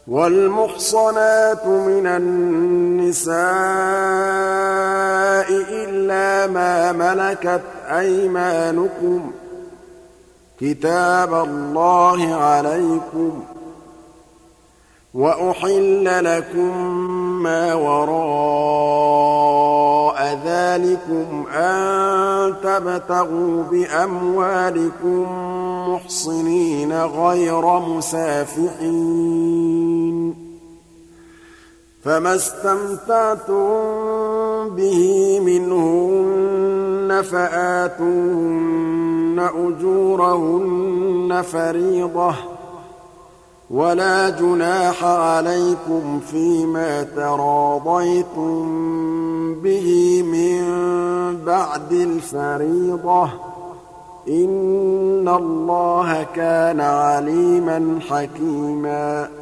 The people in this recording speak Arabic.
وَالْمُحْصَنَاتُ مِنَ النِّسَاءِ إِلَّا مَا مَلَكَتْ أَيْمَانُكُمْ ۖ كِتَابَ اللَّهِ عَلَيْكُمْ ۚ وَأُحِلَّ لَكُم مَّا وَرَاءَ ذَٰلِكُمْ أَن تَبْتَغُوا بِأَمْوَالِكُم مُّحْصِنِينَ غَيْرَ مُسَافِحِينَ ۚ فَمَا اسْتَمْتَعْتُم بِهِ مِنْهُنَّ فَآتُوهُنَّ أُجُورَهُنَّ فَرِيضَةً ۚ وَلَا جُنَاحَ عَلَيْكُمْ فِيمَا تَرَاضَيْتُم بِهِ مِن بَعْدِ الْفَرِيضَةِ ۚ إِنَّ اللَّهَ كَانَ عَلِيمًا حَكِيمًا